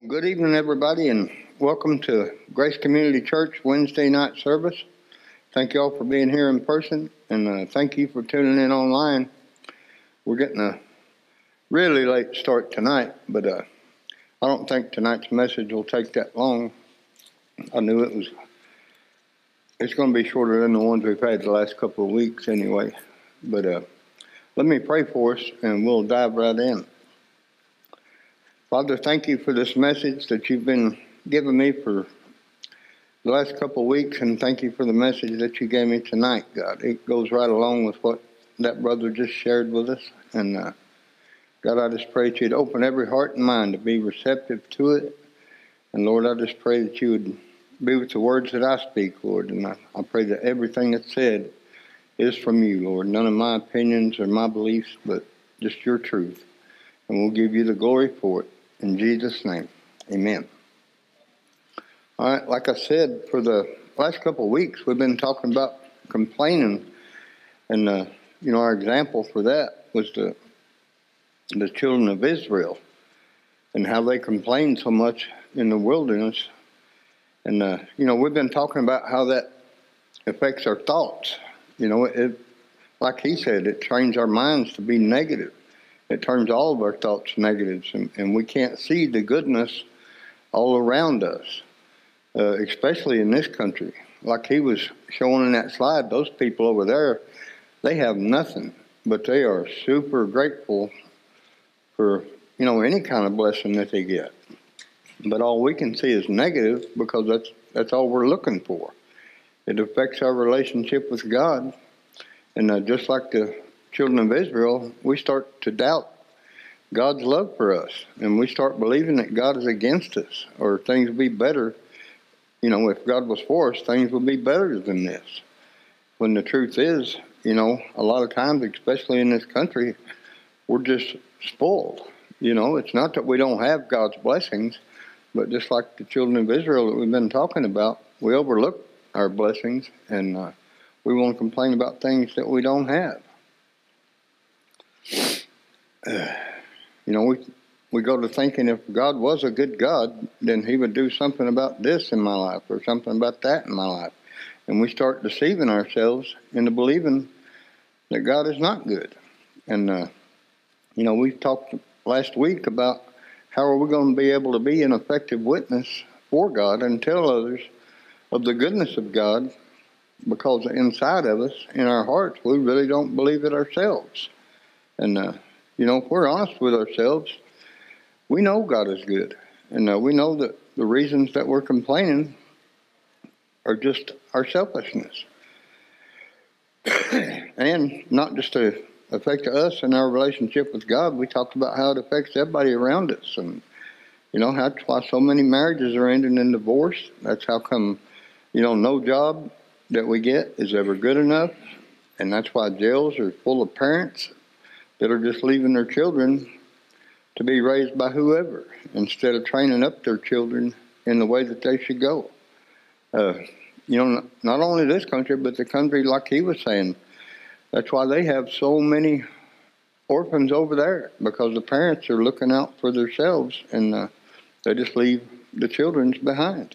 Good evening, everybody, and welcome to Grace Community Church Wednesday night service. Thank you all for being here in person, and thank you for tuning in online. We're getting a really late start tonight, but I don't think tonight's message will take that long. I knew it's going to be shorter than the ones we've had the last couple of weeks anyway. But let me pray for us, and we'll dive right in. Father, thank you for this message that you've been giving me for the last couple of weeks, and thank you for the message that you gave me tonight, God. It goes right along with what that brother just shared with us. And God, I just pray that you'd open every heart and mind to be receptive to it. And Lord, I just pray that you would be with the words that I speak, Lord. And I pray that everything that's said is from you, Lord. None of my opinions or my beliefs, but just your truth. And we'll give you the glory for it. In Jesus' name, amen. All right, like I said, for the last couple of weeks, we've been talking about complaining. And, our example for that was the children of Israel and how they complained so much in the wilderness. And, we've been talking about how that affects our thoughts. It, like he said, it trains our minds to be negative. It turns all of our thoughts negative, and we can't see the goodness all around us, especially in this country. Like he was showing in that slide, those people over there, they have nothing, but they are super grateful for, any kind of blessing that they get. But all we can see is negative because that's all we're looking for. It affects our relationship with God, and just like the children of Israel, we start to doubt God's love for us, and we start believing that God is against us, or things will be better. If God was for us, things would be better than this. When the truth is, a lot of times, especially in this country, we're just spoiled. It's not that we don't have God's blessings, but just like the children of Israel that we've been talking about, we overlook our blessings, and we want to complain about things that we don't have. We go to thinking if God was a good God, then he would do something about this in my life or something about that in my life. And we start deceiving ourselves into believing that God is not good. And, we talked last week about how are we going to be able to be an effective witness for God and tell others of the goodness of God, because inside of us, in our hearts, we really don't believe it ourselves. And, if we're honest with ourselves, we know God is good. And we know that the reasons that we're complaining are just our selfishness. And not just to affect us and our relationship with God, we talked about how it affects everybody around us. And, that's why so many marriages are ending in divorce. That's how come, no job that we get is ever good enough. And that's why jails are full of parents that are just leaving their children to be raised by whoever instead of training up their children in the way that they should go. Not only this country, but the country, like he was saying, that's why they have so many orphans over there, because the parents are looking out for themselves, and they just leave the children behind.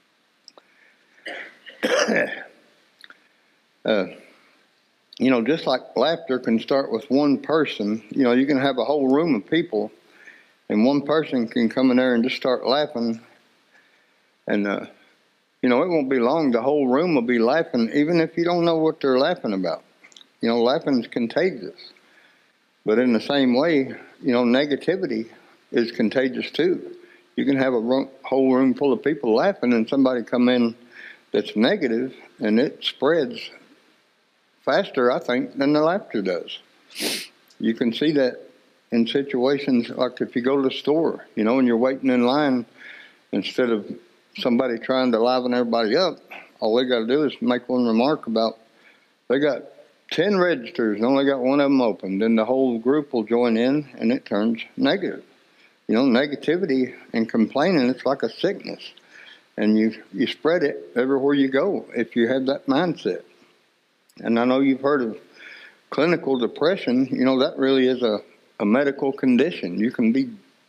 Just like laughter can start with one person, you can have a whole room of people, and one person can come in there and just start laughing, and, it won't be long. The whole room will be laughing, even if you don't know what they're laughing about. Laughing is contagious. But in the same way, negativity is contagious too. You can have a whole room full of people laughing, and somebody come in that's negative, and it spreads faster, I think, than the laughter does. You can see that in situations like if you go to the store, and you're waiting in line, instead of somebody trying to liven everybody up, all they got to do is make one remark about they got 10 registers and only got one of them open. Then the whole group will join in, and it turns negative. Negativity and complaining, it's like a sickness. And you spread it everywhere you go if you have that mindset. And I know you've heard of clinical depression. That really is a medical condition. You can be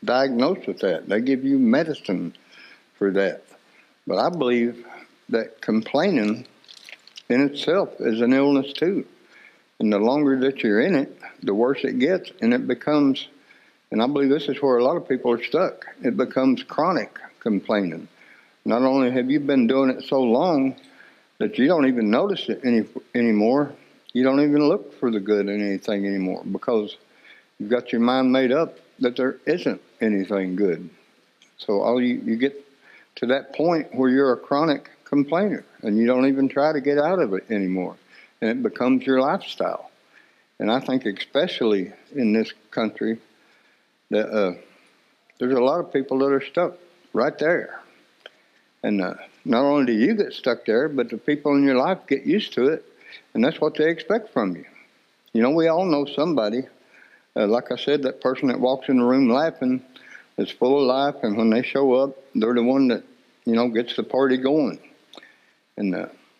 diagnosed with that. They give you medicine for that. But I believe that complaining in itself is an illness too. And the longer that you're in it, the worse it gets, and it becomes, and I believe this is where a lot of people are stuck, it becomes chronic complaining. Not only have you been doing it so long that you don't even notice it anymore, you don't even look for the good in anything anymore because you've got your mind made up that there isn't anything good. So all you get to that point where you're a chronic complainer and you don't even try to get out of it anymore. And it becomes your lifestyle. And I think especially in this country that there's a lot of people that are stuck right there. And not only do you get stuck there, but the people in your life get used to it, and that's what they expect from you. You know, we all know somebody, like I said, that person that walks in the room laughing is full of life, and when they show up, they're the one that, you know, gets the party going. And,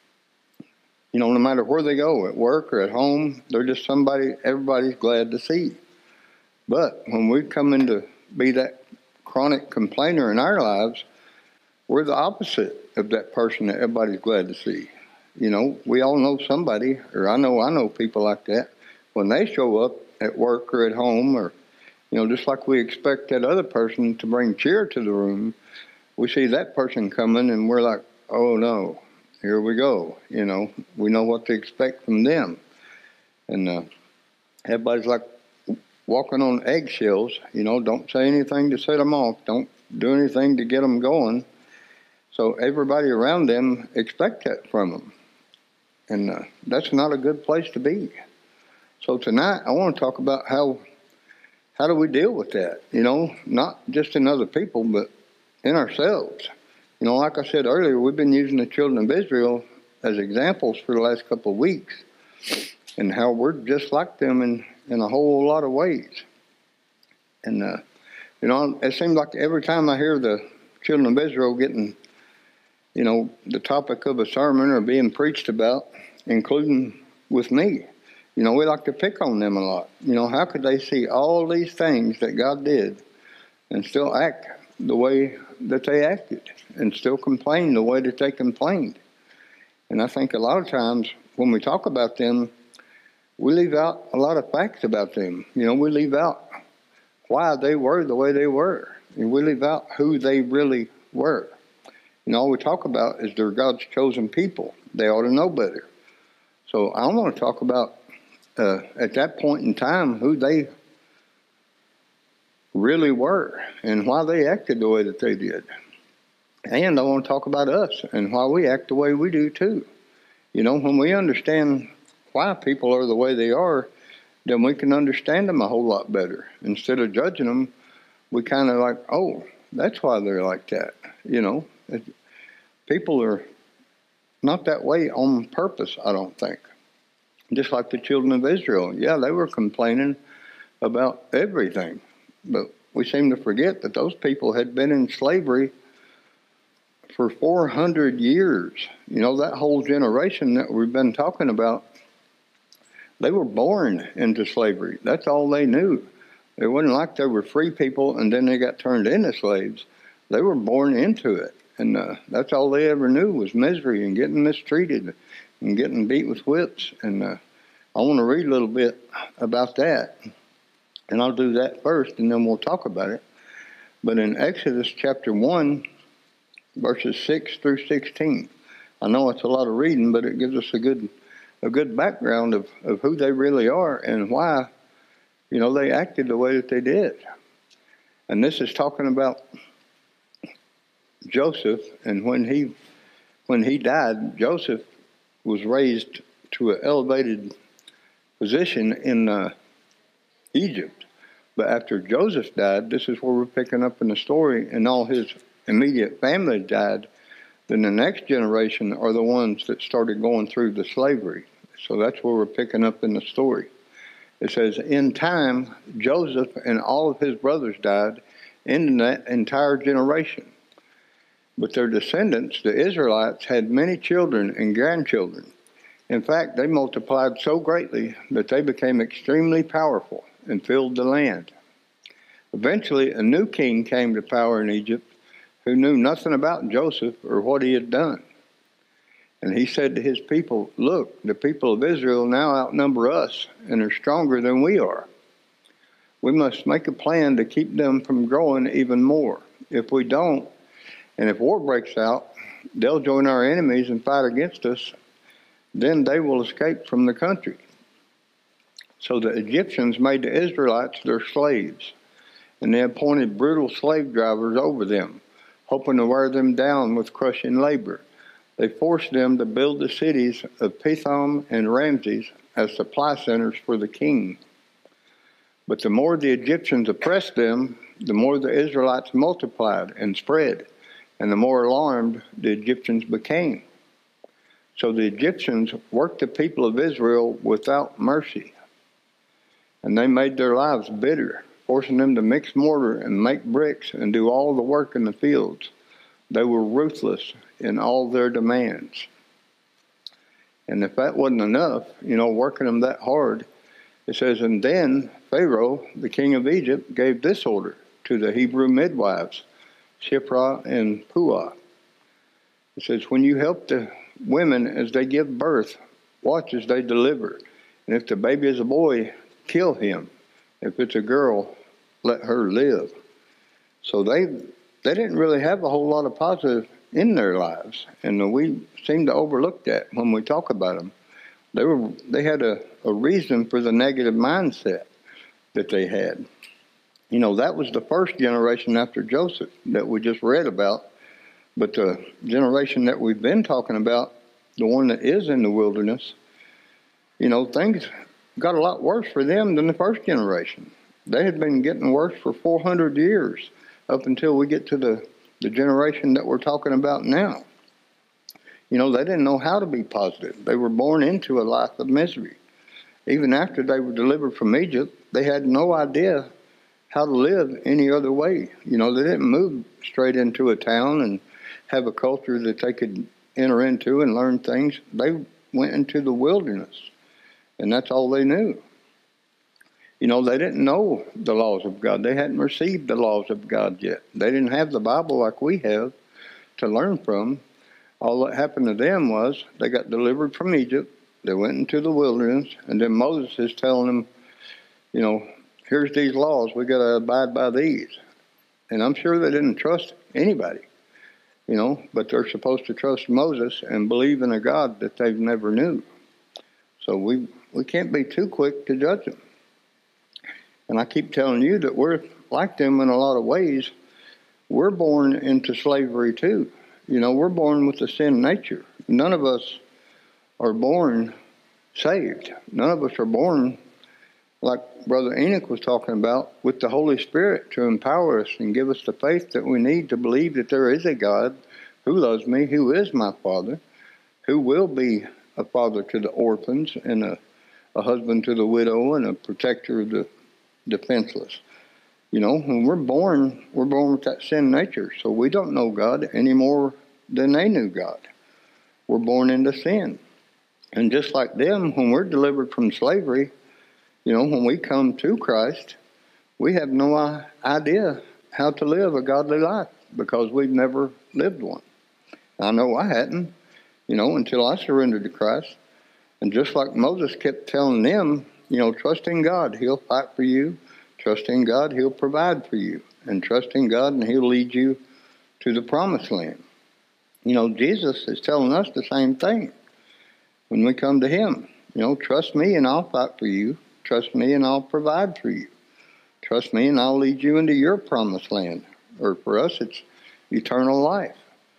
you know, no matter where they go, at work or at home, they're just somebody everybody's glad to see. But when we come into be that chronic complainer in our lives, we're the opposite of that person that everybody's glad to see. You know, we all know somebody, or I know people like that. When they show up at work or at home, or, you know, just like we expect that other person to bring cheer to the room, we see that person coming and we're like, oh no, here we go. You know, we know what to expect from them. And everybody's like walking on eggshells, you know, don't say anything to set them off, don't do anything to get them going. So everybody around them expect that from them. And that's not a good place to be. So tonight I want to talk about how do we deal with that, you know, not just in other people, but in ourselves. You know, like I said earlier, we've been using the children of Israel as examples for the last couple of weeks and how we're just like them in a whole lot of ways. And, you know, it seems like every time I hear the children of Israel getting, you know, the topic of a sermon or being preached about, including with me, you know, we like to pick on them a lot. You know, how could they see all these things that God did and still act the way that they acted and still complain the way that they complained? And I think a lot of times when we talk about them, we leave out a lot of facts about them. You know, we leave out why they were the way they were. And we leave out who they really were. You know, all we talk about is they're God's chosen people. They ought to know better. So I want to talk about, at that point in time, who they really were and why they acted the way that they did. And I want to talk about us and why we act the way we do too. You know, when we understand why people are the way they are, then we can understand them a whole lot better. Instead of judging them, we kind of like, oh, that's why they're like that. You know, people are not that way on purpose, I don't think. Just like the children of Israel. Yeah, they were complaining about everything. But we seem to forget that those people had been in slavery for 400 years. You know, that whole generation that we've been talking about, they were born into slavery. That's all they knew. It wasn't like they were free people and then they got turned into slaves. They were born into it. And that's all they ever knew was misery and getting mistreated and getting beat with whips. And I want to read a little bit about that. And I'll do that first, and then we'll talk about it. But in Exodus chapter 1, verses 6 through 16, I know it's a lot of reading, but it gives us a good background of who they really are and why, you know, they acted the way that they did. And this is talking about Joseph, and when he died, Joseph was raised to an elevated position in Egypt. But after Joseph died, this is where we're picking up in the story, and all his immediate family died, then the next generation are the ones that started going through the slavery. So that's where we're picking up in the story. It says, in time, Joseph and all of his brothers died, ending that entire generation. But their descendants, the Israelites, had many children and grandchildren. In fact, they multiplied so greatly that they became extremely powerful and filled the land. Eventually, a new king came to power in Egypt who knew nothing about Joseph or what he had done. And he said to his people, "Look, the people of Israel now outnumber us and are stronger than we are. We must make a plan to keep them from growing even more. If we don't, and if war breaks out, they'll join our enemies and fight against us. Then they will escape from the country." So the Egyptians made the Israelites their slaves, and they appointed brutal slave drivers over them, hoping to wear them down with crushing labor. They forced them to build the cities of Pithom and Ramses as supply centers for the king. But the more the Egyptians oppressed them, the more the Israelites multiplied and spread, and the more alarmed the Egyptians became. So the Egyptians worked the people of Israel without mercy, and they made their lives bitter, forcing them to mix mortar and make bricks and do all the work in the fields. They were ruthless in all their demands. And if that wasn't enough, working them that hard, it says, "And then Pharaoh, the king of Egypt, gave this order to the Hebrew midwives, Shiphrah and Puah." It says, "When you help the women as they give birth, watch as they deliver. And if the baby is a boy, kill him. If it's a girl, let her live." So they didn't really have a whole lot of positive in their lives, and we seem to overlook that when we talk about them. They had a reason for the negative mindset that they had. That was the first generation after Joseph that we just read about, but the generation that we've been talking about, the one that is in the wilderness, things got a lot worse for them than the first generation. They had been getting worse for 400 years up until we get to the generation that we're talking about now. They didn't know how to be positive. They were born into a life of misery. Even after they were delivered from Egypt, they had no idea how to live any other way. They didn't move straight into a town and have a culture that they could enter into and learn things. They went into the wilderness, and that's all they knew. They didn't know the laws of God. They hadn't received the laws of God yet. They didn't have the Bible like we have to learn from. All that happened to them was they got delivered from Egypt. They went into the wilderness, and then Moses is telling them, here's these laws. We got to abide by these. And I'm sure they didn't trust anybody, but they're supposed to trust Moses and believe in a God that they've never knew. So we can't be too quick to judge them. And I keep telling you that we're like them in a lot of ways. We're born into slavery too. We're born with a sin nature. None of us are born saved. None of us are born, like Brother Enoch was talking about, with the Holy Spirit to empower us and give us the faith that we need to believe that there is a God who loves me, who is my Father, who will be a father to the orphans and a husband to the widow and a protector of the defenseless. When we're born with that sin nature, so we don't know God any more than they knew God. We're born into sin. And just like them, when we're delivered from slavery, when we come to Christ, we have no idea how to live a godly life because we've never lived one. I know I hadn't, until I surrendered to Christ. And just like Moses kept telling them, trust in God, He'll fight for you. Trust in God, He'll provide for you. And trust in God, and He'll lead you to the promised land. Jesus is telling us the same thing when we come to Him. Trust me and I'll fight for you. Trust me and I'll provide for you. Trust me and I'll lead you into your promised land. Or for us, it's eternal life.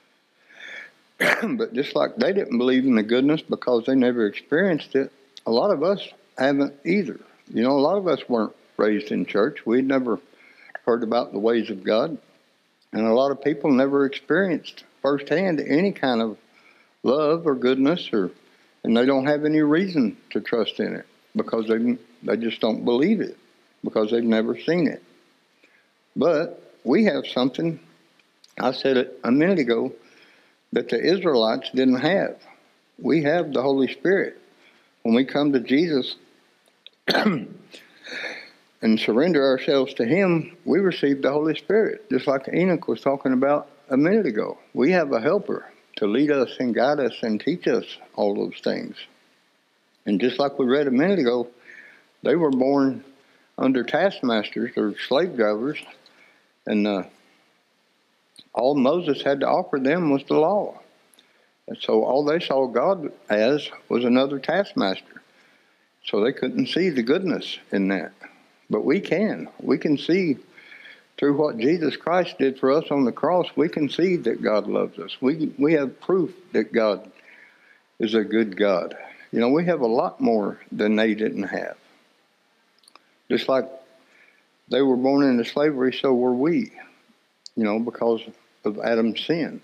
But just like they didn't believe in the goodness because they never experienced it, a lot of us haven't either. A lot of us weren't raised in church. We'd never heard about the ways of God. And a lot of people never experienced firsthand any kind of love or goodness, and they don't have any reason to trust in it because they just don't believe it because they've never seen it. But we have something, I said it a minute ago, that the Israelites didn't have. We have the Holy Spirit. When we come to Jesus, and surrender ourselves to Him, we receive the Holy Spirit, just like Enoch was talking about a minute ago. We have a helper to lead us and guide us and teach us all those things. And just like we read a minute ago, they were born under taskmasters or slave drivers, and all Moses had to offer them was the law. And so all they saw God as was another taskmaster. So they couldn't see the goodness in that. But we can. We can see through what Jesus Christ did for us on the cross, we can see that God loves us. We have proof that God is a good God. You know, we have a lot more than they didn't have. Just like they were born into slavery, so were we, you know, because of Adam's sin.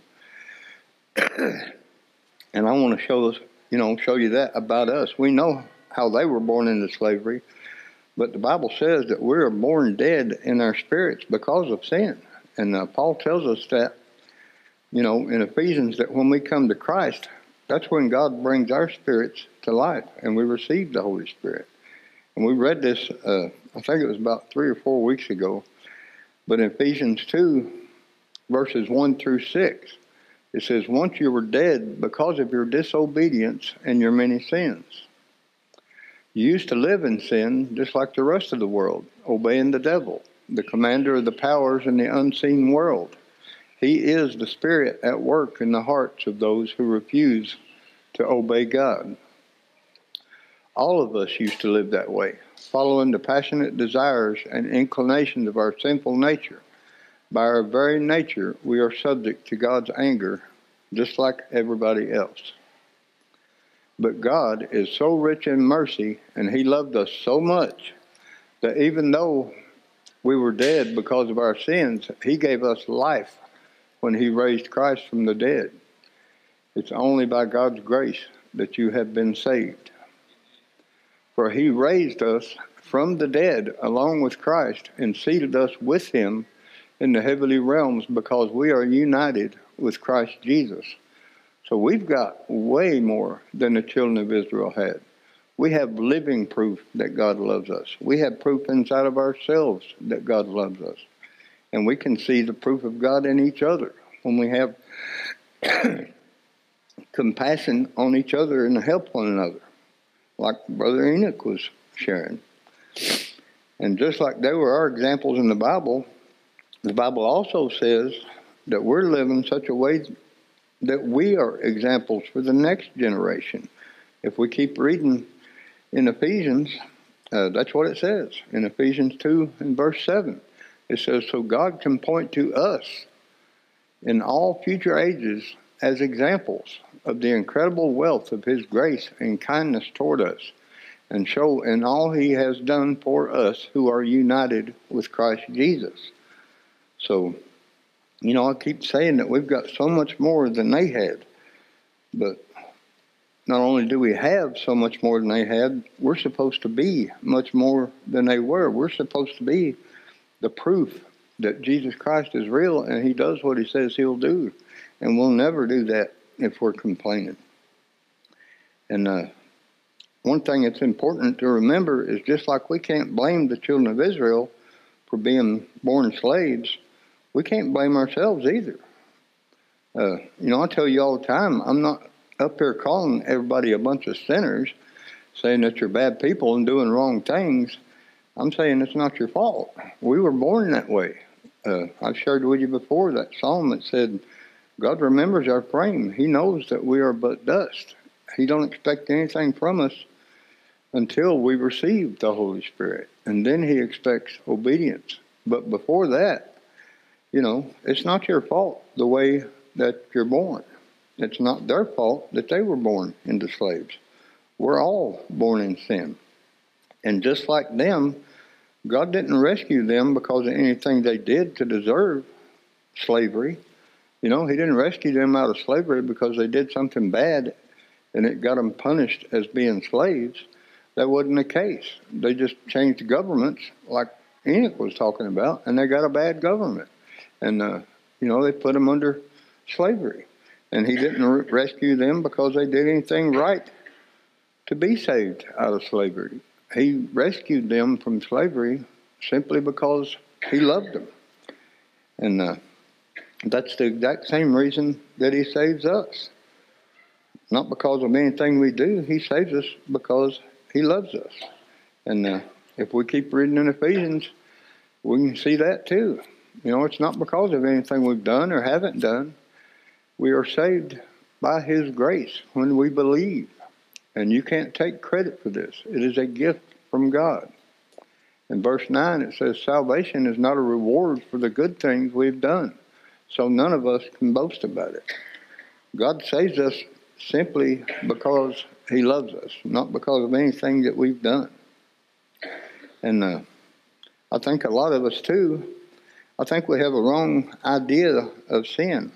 And I want to show you that about us. We know how they were born into slavery, but the Bible says that we are born dead in our spirits because of sin. And Paul tells us that, you know, in Ephesians, that when we come to Christ, that's when God brings our spirits to life, and we receive the Holy Spirit. And we read this, I think it was about 3 or 4 weeks ago, but in Ephesians 2, verses 1 through 6, it says, once you were dead because of your disobedience and your many sins. You used to live in sin just like the rest of the world, obeying the devil, the commander of the powers in the unseen world. He is the spirit at work in the hearts of those who refuse to obey God. All of us used to live that way, following the passionate desires and inclinations of our sinful nature. By our very nature, we are subject to God's anger, just like everybody else. But God is so rich in mercy, and He loved us so much, that even though we were dead because of our sins, He gave us life when He raised Christ from the dead. It's only by God's grace that you have been saved. For He raised us from the dead along with Christ and seated us with Him in the heavenly realms, because we are united with Christ Jesus. So we've got way more than the children of Israel had. We have living proof that God loves us. We have proof inside of ourselves that God loves us. And we can see the proof of God in each other when we have compassion on each other and help one another, like Brother Enoch was sharing. And just like they were our examples in the Bible also says that we're living such a way that we are examples for the next generation. If we keep reading in Ephesians, that's what it says. In Ephesians 2 and verse 7, it says, so God can point to us in all future ages as examples of the incredible wealth of His grace and kindness toward us, and show in all He has done for us who are united with Christ Jesus. So, you know, I keep saying that we've got so much more than they had. But not only do we have so much more than they had, we're supposed to be much more than they were. We're supposed to be the proof that Jesus Christ is real and He does what He says He'll do. And we'll never do that if we're complaining. And one thing that's important to remember is, just like we can't blame the children of Israel for being born slaves, we can't blame ourselves either. You know, I tell you all the time, I'm not up here calling everybody a bunch of sinners, saying that you're bad people and doing wrong things. I'm saying it's not your fault. We were born that way. I've shared with you before that psalm that said, God remembers our frame. He knows that we are but dust. He don't expect anything from us until we receive the Holy Spirit. And then He expects obedience. But before that, you know, it's not your fault the way that you're born. It's not their fault that they were born into slaves. We're all born in sin. And just like them, God didn't rescue them because of anything they did to deserve slavery. You know, He didn't rescue them out of slavery because they did something bad and it got them punished as being slaves. That wasn't the case. They just changed governments like Enoch was talking about, and they got a bad government. And, you know, they put them under slavery. And He didn't rescue them because they did anything right to be saved out of slavery. He rescued them from slavery simply because he loved them. And that's the exact same reason that he saves us. Not because of anything we do. He saves us because he loves us. And if we keep reading in Ephesians, we can see that too. It's not because of anything we've done or haven't done. We are saved by his grace when we believe. And you can't take credit for this. It is a gift from God. In verse 9 it says, salvation is not a reward for the good things we've done. So none of us can boast about it. God saves us simply because he loves us, not because of anything that we've done. And I think a lot of us too, I think we have a wrong idea of sin.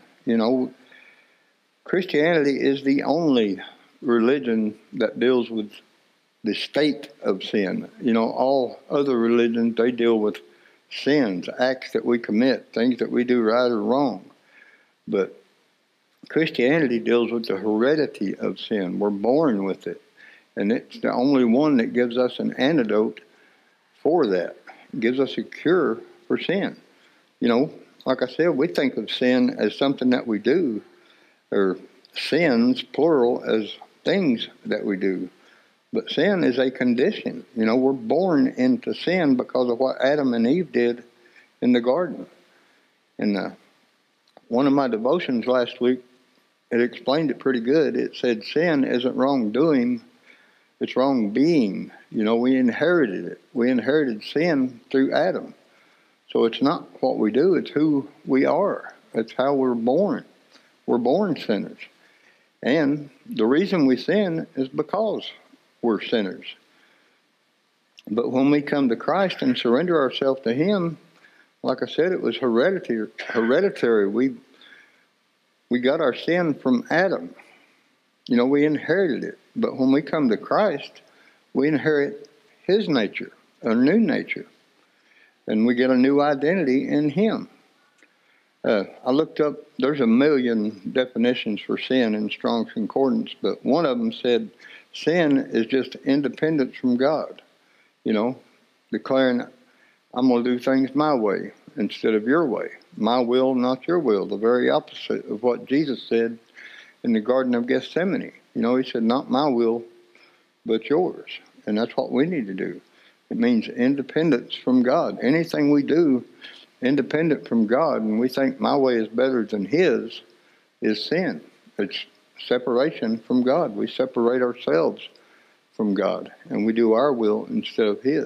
Christianity is the only religion that deals with the state of sin. All other religions, they deal with sins, acts that we commit, things that we do right or wrong. But Christianity deals with the heredity of sin. We're born with it. And it's the only one that gives us an antidote for that. It gives us a cure for sin. Like I said, we think of sin as something that we do, or sins, plural, as things that we do. But sin is a condition. We're born into sin because of what Adam and Eve did in the garden. And one of my devotions last week, it explained it pretty good. It said sin isn't wrongdoing, it's wrong being. We inherited it. We inherited sin through Adam. So it's not what we do, it's who we are. It's how we're born. We're born sinners. And the reason we sin is because we're sinners. But when we come to Christ and surrender ourselves to him, like I said, it was hereditary. We got our sin from Adam. We inherited it. But when we come to Christ, we inherit his nature, a new nature. And we get a new identity in him. I looked up, there's 1 million definitions for sin in Strong's Concordance, but one of them said, sin is just independence from God. Declaring, I'm going to do things my way instead of your way. My will, not your will. The very opposite of what Jesus said in the Garden of Gethsemane. He said, not my will, but yours. And that's what we need to do. It means independence from God. Anything we do independent from God, and we think my way is better than his, is sin. It's separation from God. We separate ourselves from God, and we do our will instead of his.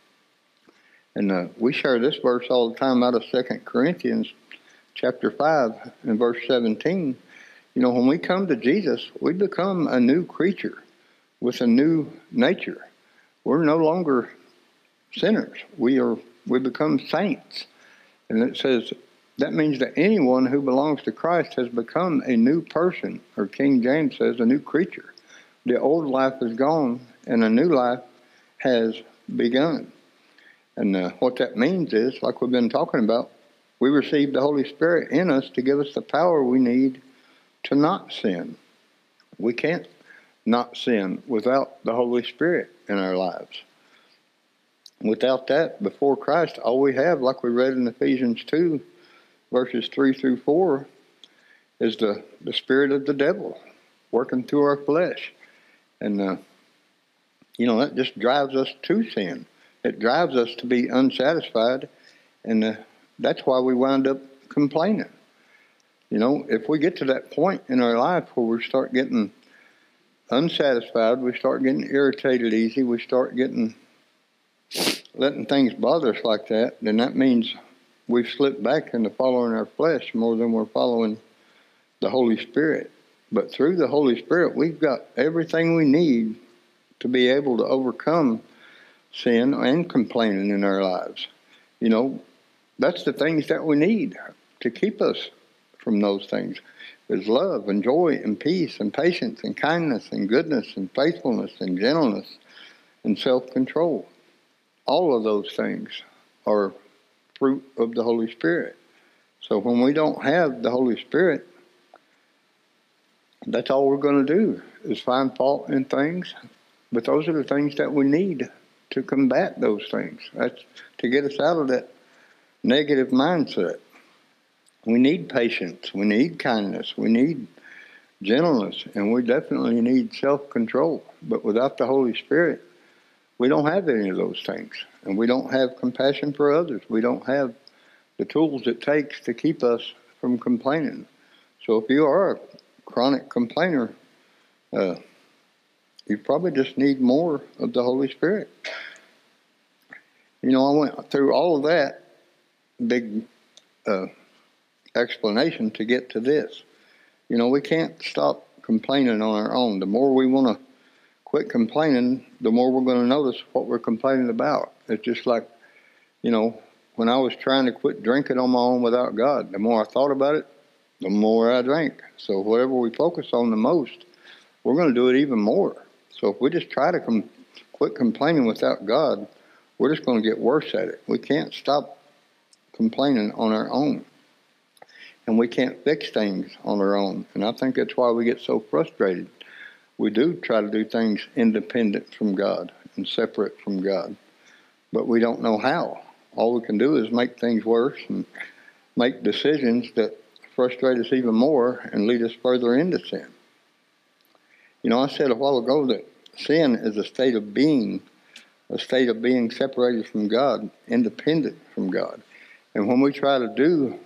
And we share this verse all the time out of 2 Corinthians chapter 5 and verse 17. When we come to Jesus, we become a new creature with a new nature. We're no longer sinners. We become saints. And it says, that means that anyone who belongs to Christ has become a new person, or King James says, a new creature. The old life is gone, and a new life has begun. And what that means is, like we've been talking about, we receive the Holy Spirit in us to give us the power we need to not sin. We can't not sin without the Holy Spirit in our lives. Without that, before Christ, all we have, like we read in Ephesians 2, verses 3 through 4, is the spirit of the devil working through our flesh. And, that just drives us to sin. It drives us to be unsatisfied, and that's why we wind up complaining. If we get to that point in our life where we start getting unsatisfied, we start getting irritated easy, we start letting things bother us like that, then that means we've slipped back into following our flesh more than we're following the Holy Spirit. But through the Holy Spirit, we've got everything we need to be able to overcome sin and complaining in our lives. That's the things that we need to keep us from those things. Is love and joy and peace and patience and kindness and goodness and faithfulness and gentleness and self-control. All of those things are fruit of the Holy Spirit. So when we don't have the Holy Spirit, that's all we're going to do is find fault in things. But those are the things that we need to combat those things. That's to get us out of that negative mindset. We need patience. We need kindness. We need gentleness. And we definitely need self-control. But without the Holy Spirit, we don't have any of those things. And we don't have compassion for others. We don't have the tools it takes to keep us from complaining. So if you are a chronic complainer, you probably just need more of the Holy Spirit. You know, I went through all of that big explanation to get to this. You know, we can't stop complaining on our own. The more we want to quit complaining, the more we're going to notice what we're complaining about. It's just like, you know, when I was trying to quit drinking on my own without God, the more I thought about it, the more I drank. So whatever we focus on the most, we're going to do it even more. So if we just try to quit complaining without God, we're just going to get worse at it. We can't stop complaining on our own. And we can't fix things on our own. And I think that's why we get so frustrated. We do try to do things independent from God and separate from God. But we don't know how. All we can do is make things worse and make decisions that frustrate us even more and lead us further into sin. You know, I said a while ago that sin is a state of being separated from God, independent from God. And when we try to do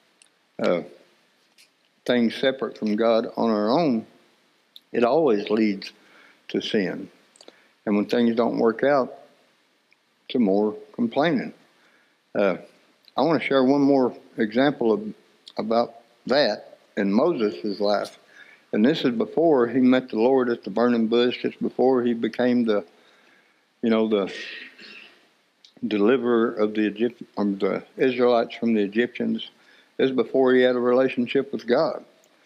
things separate from God on our own, it always leads to sin. And when things don't work out, to more complaining. I want to share one more example about that in Moses' life. And this is before he met the Lord at the burning bush. It's before he became the deliverer of the Israelites from the Egyptians. This is before he had a relationship with God.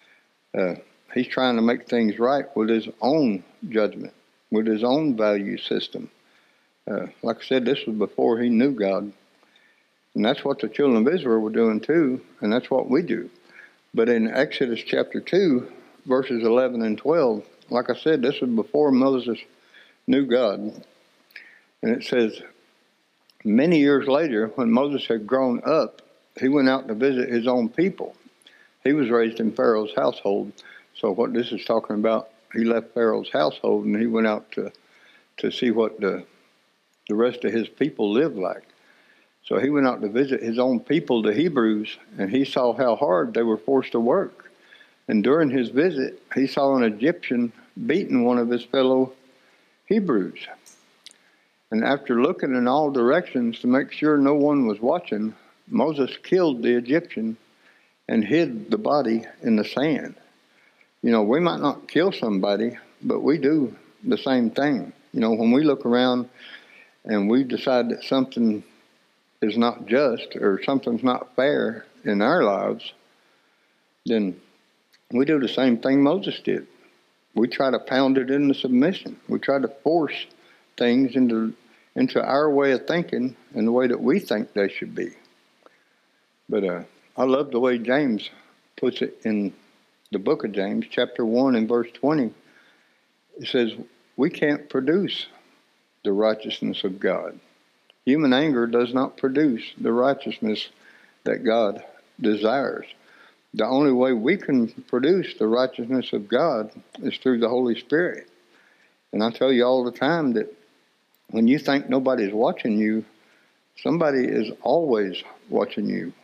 He's trying to make things right with his own judgment, with his own value system. Like I said, this was before he knew God. And that's what the children of Israel were doing too, and that's what we do. But in Exodus chapter 2, verses 11 and 12, like I said, this was before Moses knew God. And it says, many years later, when Moses had grown up, he went out to visit his own people. He was raised in Pharaoh's household. So what this is talking about, he left Pharaoh's household and he went out to see what the rest of his people lived like. So he went out to visit his own people, the Hebrews, and he saw how hard they were forced to work. And during his visit, he saw an Egyptian beating one of his fellow Hebrews. And after looking in all directions to make sure no one was watching, Moses killed the Egyptian and hid the body in the sand. You know, we might not kill somebody, but we do the same thing. You know, when we look around and we decide that something is not just or something's not fair in our lives, then we do the same thing Moses did. We try to pound it into submission. We try to force things into our way of thinking and the way that we think they should be. But I love the way James puts it in the book of James, chapter 1 and verse 20. It says, we can't produce the righteousness of God. Human anger does not produce the righteousness that God desires. The only way we can produce the righteousness of God is through the Holy Spirit. And I tell you all the time that when you think nobody's watching you, somebody is always watching you.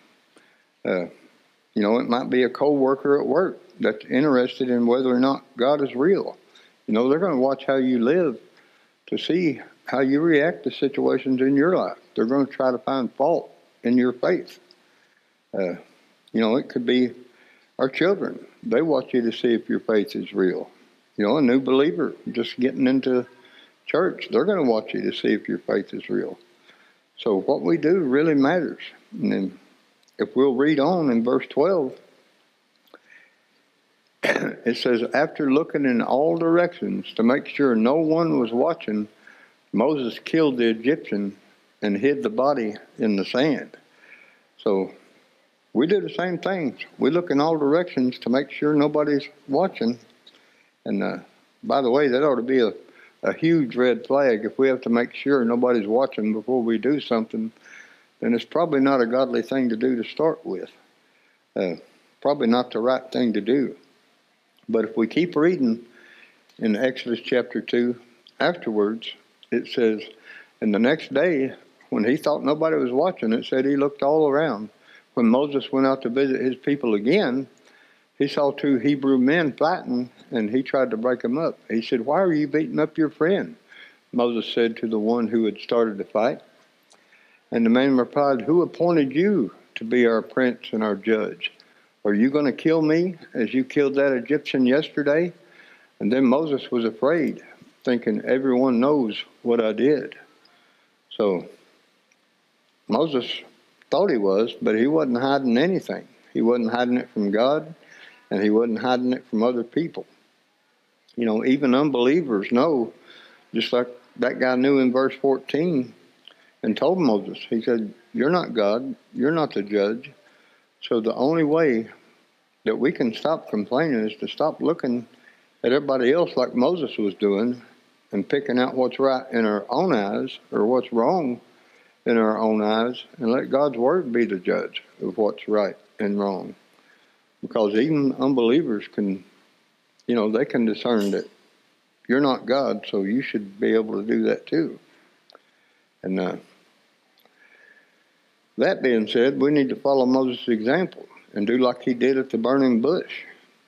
You know, it might be a co-worker at work that's interested in whether or not God is real. You know, they're going to watch how you live to see how you react to situations in your life. They're going to try to find fault in your faith. You know, it could be our children. They watch you to see if your faith is real. You know, a new believer just getting into church, they're going to watch you to see if your faith is real. So what we do really matters. And then if we'll read on in verse 12, it says, after looking in all directions to make sure no one was watching, Moses killed the Egyptian and hid the body in the sand. So we do the same things. We look in all directions to make sure nobody's watching. And by the way, that ought to be a a huge red flag. If we have to make sure nobody's watching before we do something, then it's probably not a godly thing to do to start with. Probably not the right thing to do. But if we keep reading in Exodus chapter 2, afterwards, it says, and the next day, when he thought nobody was watching, it said he looked all around. When Moses went out to visit his people again, he saw 2 Hebrew men fighting, and he tried to break them up. He said, "Why are you beating up your friend?" Moses said to the one who had started the fight. And the man replied, "Who appointed you to be our prince and our judge? Are you going to kill me as you killed that Egyptian yesterday?" And then Moses was afraid, thinking, everyone knows what I did. So Moses thought he was, but he wasn't hiding anything. He wasn't hiding it from God, and he wasn't hiding it from other people. You know, even unbelievers know, just like that guy knew in verse 14 and told Moses, he said, "You're not God, you're not the judge." So the only way that we can stop complaining is to stop looking at everybody else like Moses was doing and picking out what's right in our own eyes or what's wrong in our own eyes, and let God's word be the judge of what's right and wrong. Because even unbelievers can, they can discern that you're not God, so you should be able to do that too. And that being said, we need to follow Moses' example and do like he did at the burning bush.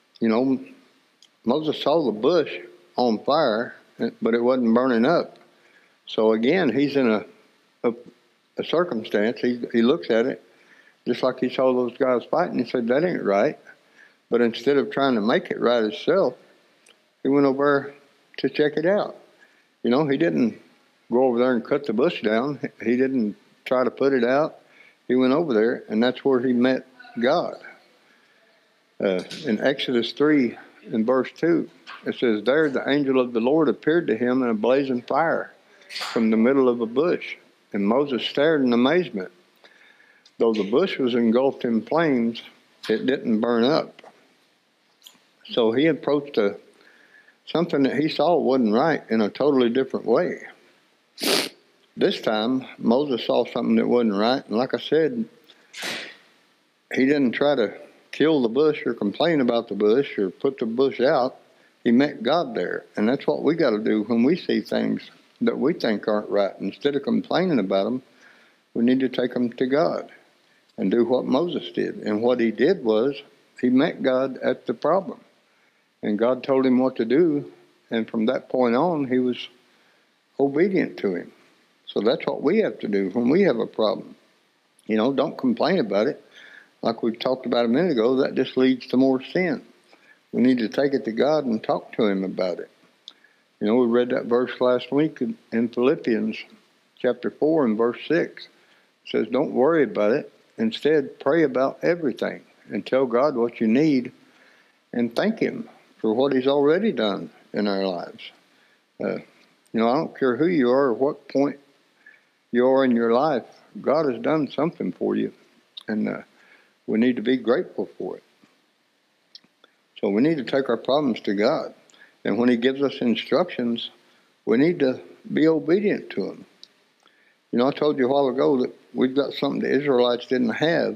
Moses saw the bush on fire, but it wasn't burning up. So again, he's in a circumstance. He looks at it just like he saw those guys fighting. He said, "That ain't right." But instead of trying to make it right himself, he went over to check it out. He didn't go over there and cut the bush down. He didn't try to put it out. He went over there, and that's where he met God. In Exodus 3, in verse 2, it says, "There the angel of the Lord appeared to him in a blazing fire from the middle of a bush. And Moses stared in amazement. Though the bush was engulfed in flames, it didn't burn up." So he approached something that he saw wasn't right in a totally different way. This time, Moses saw something that wasn't right. And like I said, he didn't try to kill the bush or complain about the bush or put the bush out. He met God there. And that's what we got to do when we see things that we think aren't right. Instead of complaining about them, we need to take them to God and do what Moses did. And what he did was he met God at the problem. And God told him what to do. And from that point on, he was obedient to him. So that's what we have to do when we have a problem. Don't complain about it. Like we talked about a minute ago, that just leads to more sin. We need to take it to God and talk to him about it. We read that verse last week in Philippians chapter 4 and verse 6. It says, "Don't worry about it. Instead, pray about everything and tell God what you need and thank him for what he's already done in our lives." I don't care who you are or what point you are in your life, God has done something for you, and we need to be grateful for it. So we need to take our problems to God. And when he gives us instructions, we need to be obedient to him. I told you a while ago that we've got something the Israelites didn't have.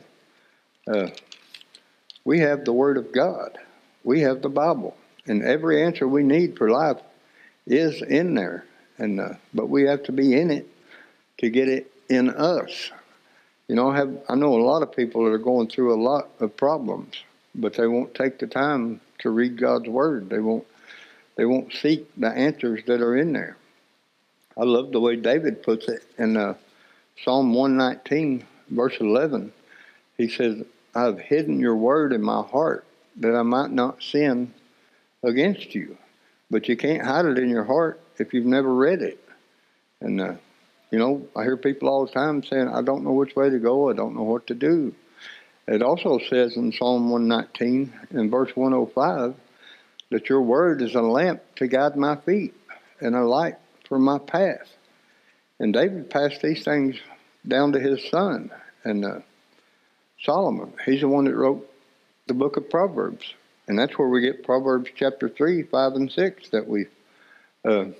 We have the Word of God. We have the Bible. And every answer we need for life is in there. But we have to be in it to get it in us. I know a lot of people that are going through a lot of problems, but they won't take the time to read God's Word. They won't seek the answers that are in there. I love the way David puts it in Psalm 119, verse 11. He says, "I have hidden your word in my heart that I might not sin against you." But you can't hide it in your heart if you've never read it. And, I hear people all the time saying, "I don't know which way to go. I don't know what to do." It also says in Psalm 119 and verse 105 that your word is a lamp to guide my feet and a light for my path. And David passed these things down to his son, and Solomon. He's the one that wrote the book of Proverbs. And that's where we get Proverbs chapter 3, 5, and 6 that we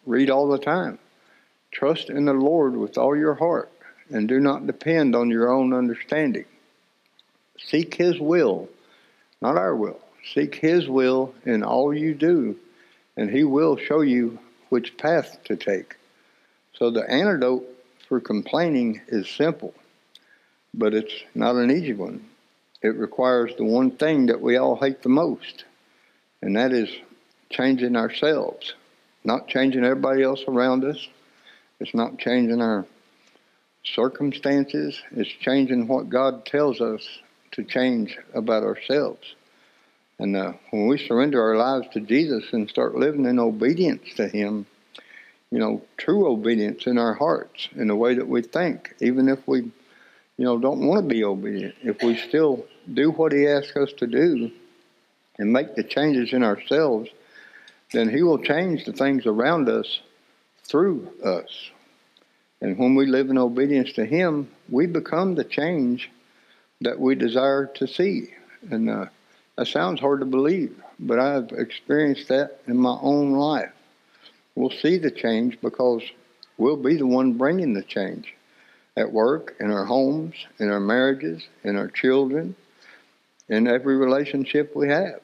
read all the time. Trust in the Lord with all your heart, and do not depend on your own understanding. Seek His will, not our will. Seek His will in all you do, and He will show you which path to take. So the antidote for complaining is simple, but it's not an easy one. It requires the one thing that we all hate the most, and that is changing ourselves, not changing everybody else around us. It's not changing our circumstances. It's changing what God tells us to change about ourselves. And when we surrender our lives to Jesus and start living in obedience to Him, true obedience in our hearts, in the way that we think, even if we, don't want to be obedient, if we still do what He asks us to do and make the changes in ourselves, then He will change the things around us through us. And when we live in obedience to Him, we become the change that we desire to see. And that sounds hard to believe, but I've experienced that in my own life. We'll see the change because we'll be the one bringing the change at work, in our homes, in our marriages, in our children, in every relationship we have.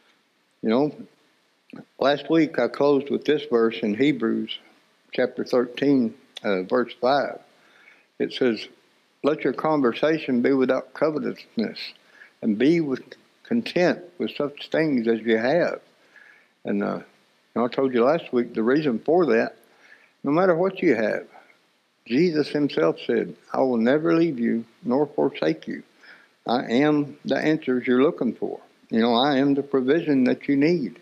Last week I closed with this verse in Hebrews chapter 13, verse 5. It says, "Let your conversation be without covetousness, and be content with such things as you have." And I told you last week the reason for that. No matter what you have, Jesus Himself said, "I will never leave you nor forsake you." I am the answers you're looking for. I am the provision that you need.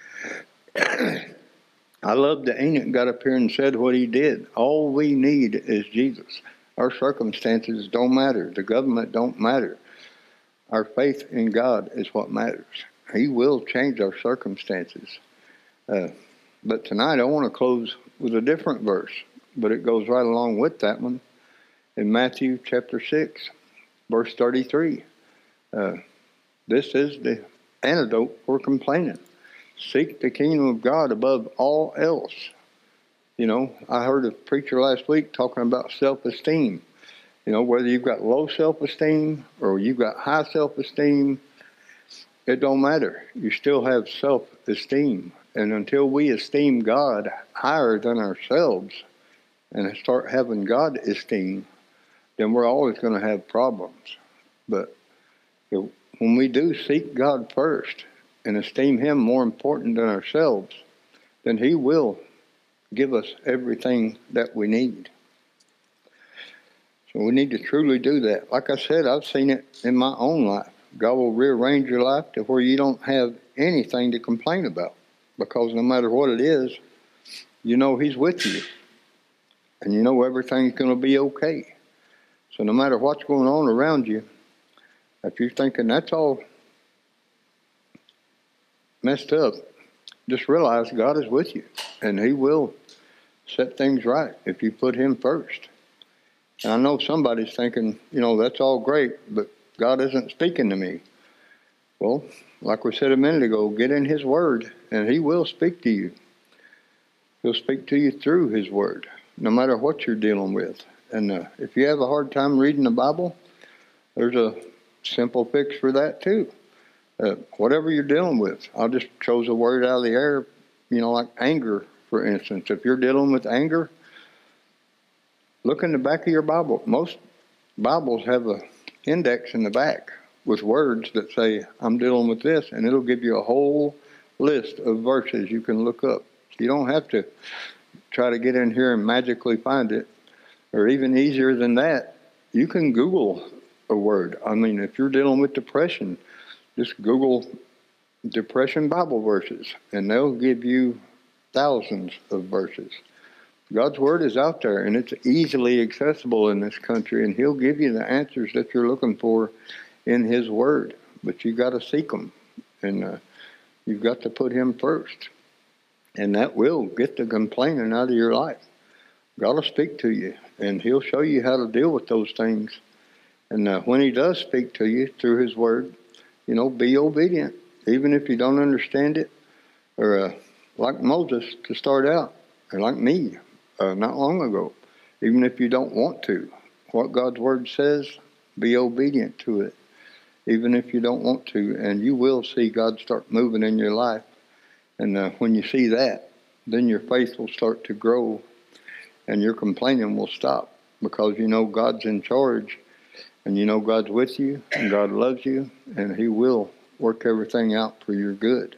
I love that Enoch got up here and said what he did. All we need is Jesus. Our circumstances don't matter. The government don't matter. Our faith in God is what matters. He will change our circumstances. But tonight I want to close with a different verse, but it goes right along with that one in Matthew chapter 6, verse 33. This is the antidote for complaining. Seek the kingdom of God above all else. I heard a preacher last week talking about self-esteem. Whether you've got low self-esteem or you've got high self-esteem, it don't matter. You still have self-esteem. And until we esteem God higher than ourselves and start having God esteem, then we're always going to have problems. But when we do seek God first and esteem Him more important than ourselves, then He will give us everything that we need. So we need to truly do that. Like I said, I've seen it in my own life. God will rearrange your life to where you don't have anything to complain about, because no matter what it is, He's with you. And everything's going to be okay. So no matter what's going on around you, if you're thinking that's all messed up, just realize God is with you, and He will set things right if you put Him first. And I know somebody's thinking, that's all great, but God isn't speaking to me. Well, like we said a minute ago, get in His Word, and He will speak to you. He'll speak to you through His Word, no matter what you're dealing with. And if you have a hard time reading the Bible, there's a simple fix for that too. Whatever you're dealing with, I just chose a word out of the air, like anger, for instance. If you're dealing with anger, look in the back of your Bible. Most Bibles have an index in the back with words that say, I'm dealing with this, and it'll give you a whole list of verses you can look up. You don't have to try to get in here and magically find it. Or even easier than that, you can Google a word. If you're dealing with depression, just Google depression Bible verses, and they'll give you thousands of verses. God's Word is out there, and it's easily accessible in this country, and He'll give you the answers that you're looking for in His Word. But you've got to seek Him, and you've got to put Him first. And that will get the complaining out of your life. God will speak to you, and He'll show you how to deal with those things. And when He does speak to you through His Word, be obedient, even if you don't understand it. Or like Moses, to start out, like me, not long ago. Even if you don't want to, what God's Word says, be obedient to it. Even if you don't want to, and you will see God start moving in your life. And when you see that, then your faith will start to grow, and your complaining will stop, because you know God's in charge, and you know God's with you, and God loves you, and He will work everything out for your good.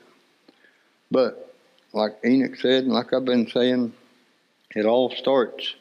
But like Enoch said, and like I've been saying, it all starts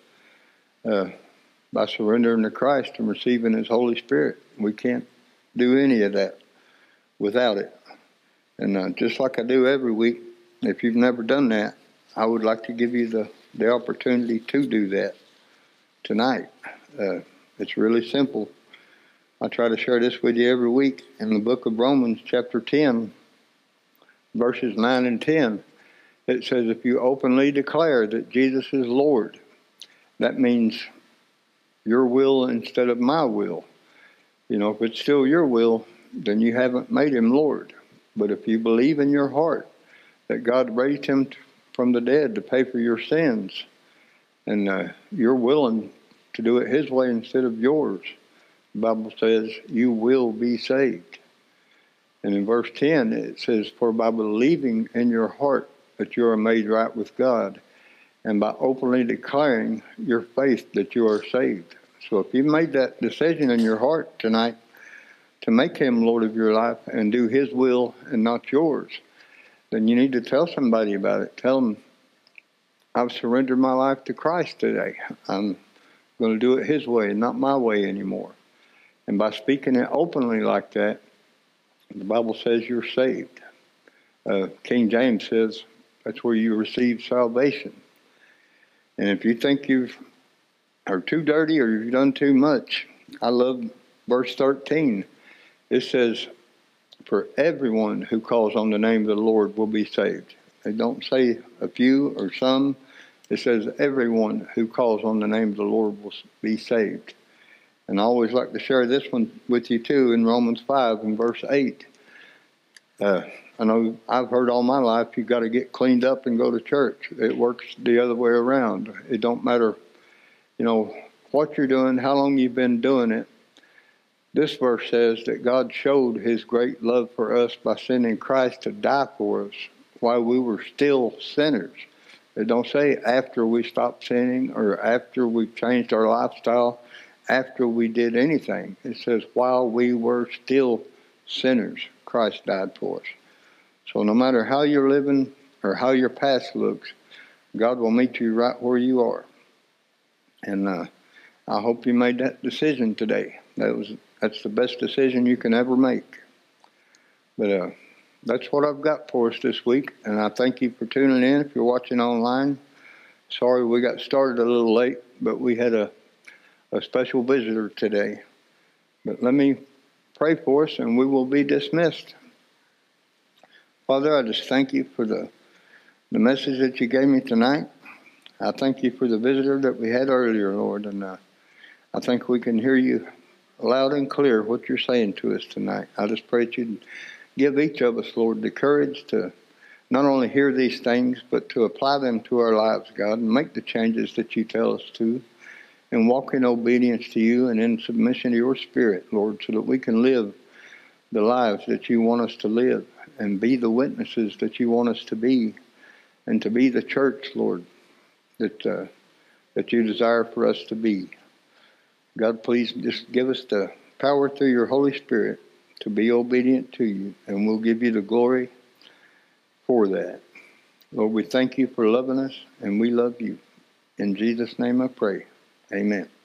by surrendering to Christ and receiving His Holy Spirit. We can't do any of that without it. And just like I do every week, if you've never done that, I would like to give you the opportunity to do that tonight. It's really simple. I try to share this with you every week. In the book of Romans, chapter 10, verses 9 and 10, it says, if you openly declare that Jesus is Lord, that means your will instead of my will. You know, if it's still your will, then you haven't made Him Lord. But if you believe in your heart that God raised Him from the dead to pay for your sins, and you're willing to do it His way instead of yours, the Bible says you will be saved. And in verse 10, it says, for by believing in your heart that you are made right with God, and by openly declaring your faith that you are saved. So if you made that decision in your heart tonight to make Him Lord of your life and do His will and not yours, then you need to tell somebody about it. Tell them, I've surrendered my life to Christ today. I'm going to do it His way, not my way anymore. And by speaking it openly like that, the Bible says you're saved. King James says that's where you receive salvation. And if you think you are too dirty or you've done too much, I love verse 13. It says, for everyone who calls on the name of the Lord will be saved. They don't say a few or some. It says everyone who calls on the name of the Lord will be saved. And I always like to share this one with you too in Romans 5 and verse 8. I know I've heard all my life you've got to get cleaned up and go to church. It works the other way around. It don't matter, you know, what you're doing, how long you've been doing it. This verse says that God showed His great love for us by sending Christ to die for us while we were still sinners. It don't say after we stopped sinning or after we changed our lifestyle, after we did anything. It says while we were still sinners, Christ died for us. So no matter how you're living or how your past looks, God will meet you right where you are. And I hope you made that decision today. That's the best decision you can ever make. But that's what I've got for us this week, and I thank you for tuning in. If you're watching online, sorry we got started a little late, but we had a special visitor today. But let me pray for us, and we will be dismissed. Father, I just thank you for the message that you gave me tonight. I thank you for the visitor that we had earlier, Lord, and I think we can hear you loud and clear what you're saying to us tonight. I just pray that you'd give each of us, Lord, the courage to not only hear these things, but to apply them to our lives, God, and make the changes that you tell us to, and walk in obedience to you and in submission to your Spirit, Lord, so that we can live the lives that you want us to live and be the witnesses that you want us to be, and to be the church, Lord, that you desire for us to be. God, please just give us the power through your Holy Spirit to be obedient to you, and we'll give you the glory for that. Lord, we thank you for loving us, and we love you. In Jesus' name I pray. Amen.